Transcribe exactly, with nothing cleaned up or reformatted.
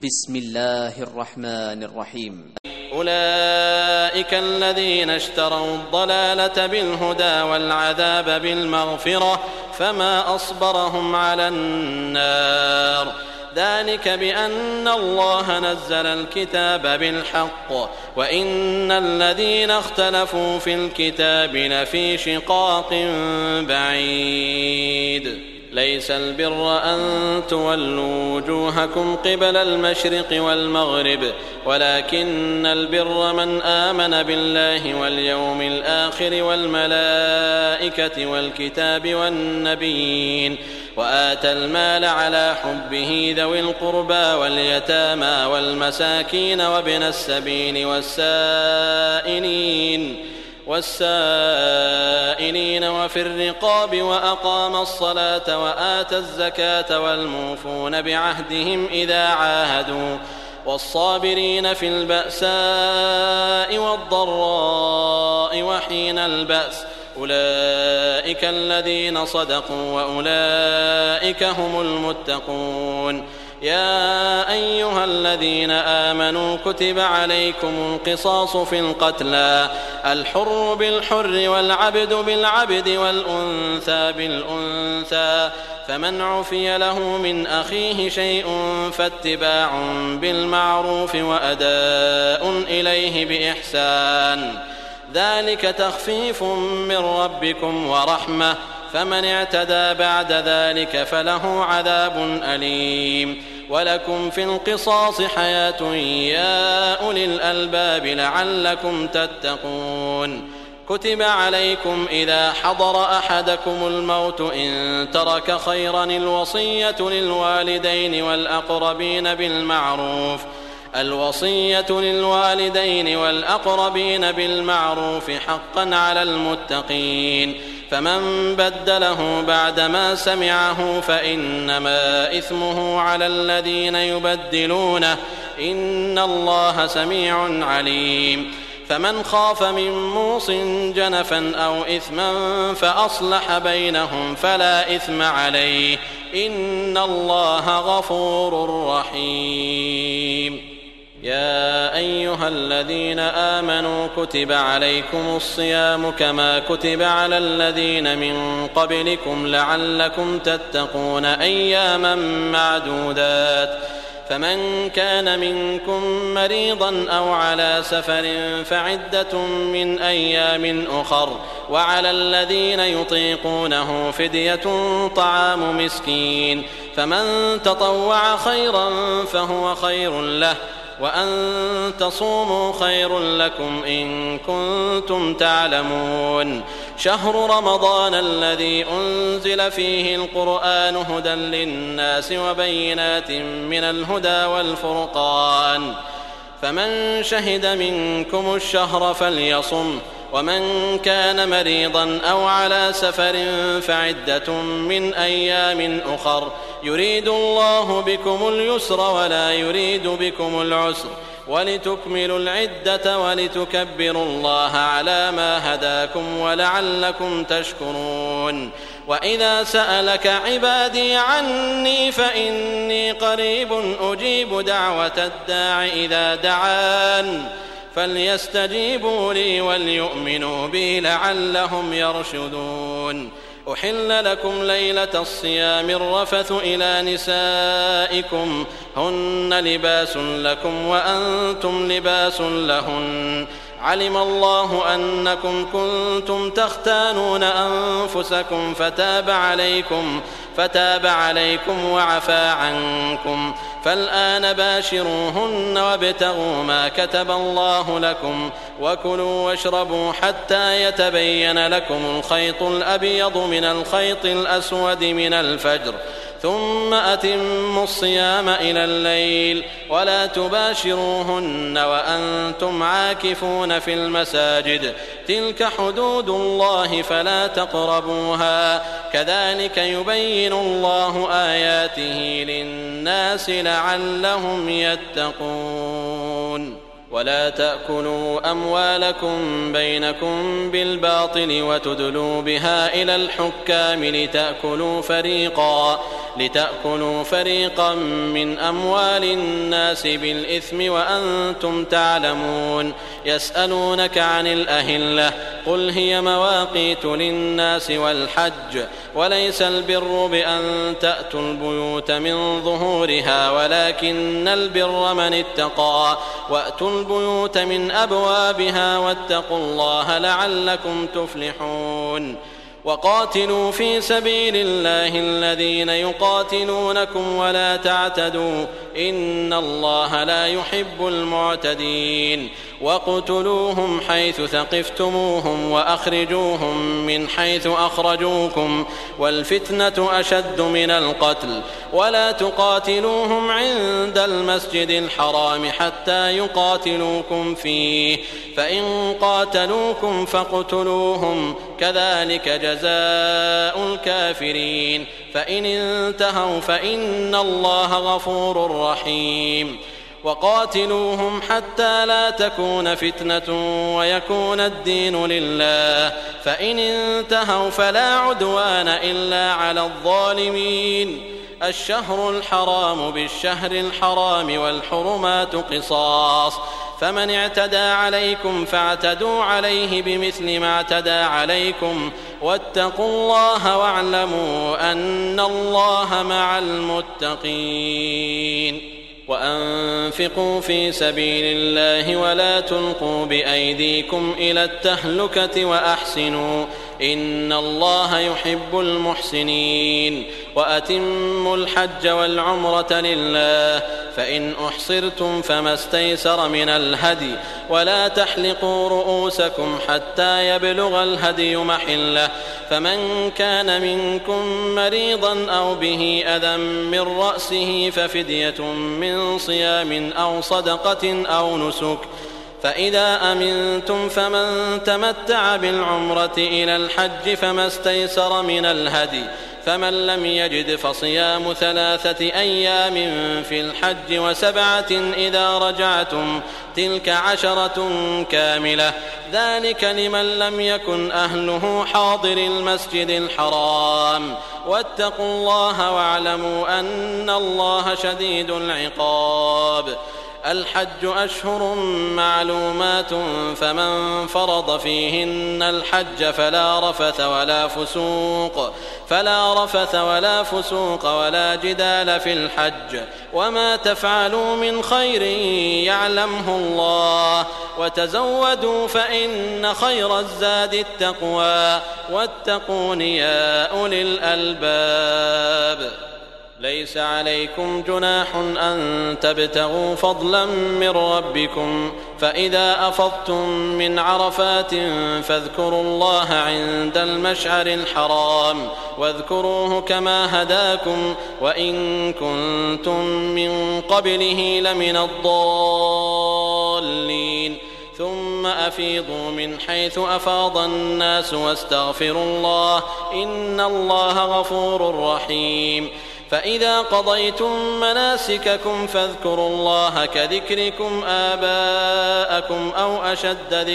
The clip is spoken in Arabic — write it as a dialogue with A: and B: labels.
A: بسم الله الرحمن الرحيم.
B: أولئك الذين اشتروا الضلالة بالهدى والعذاب بالمغفرة فما أصبرهم على النار. ذلك بأن الله نزل الكتاب بالحق وإن الذين اختلفوا في الكتاب لفي شقاق بعيد. ليس البر أن تولوا وجوهكم قبل المشرق والمغرب ولكن البر من آمن بالله واليوم الآخر والملائكة والكتاب والنبيين وآتى المال على حبه ذوي القربى واليتامى والمساكين وابن السبيل والسائلين والسائلين وفي الرقاب وأقام الصلاة وآتى الزكاة والموفون بعهدهم إذا عاهدوا والصابرين في البأساء والضراء وحين البأس أولئك الذين صدقوا وأولئك هم المتقون. يا أيها الذين آمنوا كتب عليكم القصاص في القتلى الحر بالحر والعبد بالعبد والأنثى بالأنثى فمن عفي له من أخيه شيء فاتباع بالمعروف وأداء إليه بإحسان ذلك تخفيف من ربكم ورحمة فمن اعتدى بعد ذلك فله عذاب أليم. ولكم في القصاص حياة يا أولي الألباب لعلكم تتقون. كتب عليكم إذا حضر أحدكم الموت إن ترك خيرا الوصية للوالدين والأقربين بالمعروف الوصية للوالدين والأقربين بالمعروف حقا على المتقين. فمن بدله بعدما سمعه فإنما إثمه على الذين يبدلونه إن الله سميع عليم. فمن خاف من موص جنفا أو إثما فأصلح بينهم فلا إثم عليه إن الله غفور رحيم. يا أيها الذين آمنوا كتب عليكم الصيام كما كتب على الذين من قبلكم لعلكم تتقون أياما معدودات. فمن كان منكم مريضا أو على سفر فعدة من أيام أخر وعلى الذين يطيقونه فدية طعام مسكين فمن تطوع خيرا فهو خير له وأن تصوموا خير لكم إن كنتم تعلمون. شهر رمضان الذي أنزل فيه القرآن هدى للناس وبينات من الهدى والفرقان فمن شهد منكم الشهر فليصم ومن كان مريضا أو على سفر فعدة من أيام أخر يريد الله بكم اليسر ولا يريد بكم العسر ولتكملوا العدة ولتكبروا الله على ما هداكم ولعلكم تشكرون. وإذا سألك عبادي عني فإني قريب أجيب دعوة الداع إذا دعان فليستجيبوا لي وليؤمنوا بي لعلهم يرشدون. أحل لكم ليلة الصيام الرفث إلى نسائكم هن لباس لكم وأنتم لباس لهن علم الله أنكم كنتم تختانون أنفسكم فتاب عليكم فتاب عليكم وعفى عنكم فالآن باشروهن وابتغوا ما كتب الله لكم وكلوا واشربوا حتى يتبين لكم الخيط الأبيض من الخيط الأسود من الفجر ثم أتموا الصيام إلى الليل ولا تباشروهن وأنتم عاكفون في المساجد تلك حدود الله فلا تقربوها كذلك يبين الله آياته للناس لعلهم يتقون. ولا تأكلوا أموالكم بينكم بالباطل وتدلوا بها إلى الحكام لتأكلوا فريقا لتأكلوا فريقا من أموال الناس بالإثم وأنتم تعلمون يسألونك عن الأهلة قل هي مواقيت للناس والحج وليس البر بأن تأتوا البيوت من ظهورها ولكن البر من اتقى وأتوا البيوت من أبوابها واتقوا الله لعلكم تفلحون وقاتلوا في سبيل الله الذين يقاتلونكم ولا تعتدوا إن الله لا يحب المعتدين وقتلوهم حيث ثقفتموهم وأخرجوهم من حيث أخرجوكم والفتنة أشد من القتل ولا تقاتلوهم عند المسجد الحرام حتى يقاتلوكم فيه فإن قاتلوكم فاقتلوهم كذلك جزاء الكافرين فإن انتهوا فإن الله غفور رحيم وقاتلوهم حتى لا تكون فتنة ويكون الدين لله فإن انتهوا فلا عدوان إلا على الظالمين الشهر الحرام بالشهر الحرام والحرمات قصاص فمن اعتدى عليكم فاعتدوا عليه بمثل ما اعتدى عليكم واتقوا الله واعلموا أن الله مع المتقين وأنفقوا في سبيل الله ولا تلقوا بأيديكم إلى التهلكة وأحسنوا إن الله يحب المحسنين وأتموا الحج والعمرة لله فإن أحصرتم فما استيسر من الهدي ولا تحلقوا رؤوسكم حتى يبلغ الهدي محله فمن كان منكم مريضا أو به أذى من رأسه ففدية من صيام أو صدقة أو نسك فإذا أمنتم فمن تمتع بالعمرة إلى الحج فما استيسر من الهدي فمن لم يجد فصيام ثلاثة أيام في الحج وسبعة إذا رجعتم تلك عشرة كاملة ذلك لمن لم يكن أهله حاضر المسجد الحرام واتقوا الله واعلموا أن الله شديد العقاب الحج أشهر معلومات فمن فرض فيهن الحج فلا رفث ولا فسوق فلا رفث ولا فسوق ولا جدال في الحج وما تفعلوا من خير يعلمه الله وتزودوا فإن خير الزاد التقوى واتقون يا أولي الألباب ليس عليكم جناح أن تبتغوا فضلا من ربكم فإذا أفضتم من عرفات فاذكروا الله عند المشعر الحرام واذكروه كما هداكم وإن كنتم من قبله لمن الضالين ثم أفيضوا من حيث أفاض الناس واستغفروا الله إن الله غفور رحيم فإذا قضيتم مناسككم فاذكروا الله كذكركم آباءكم أو أشد ذكرا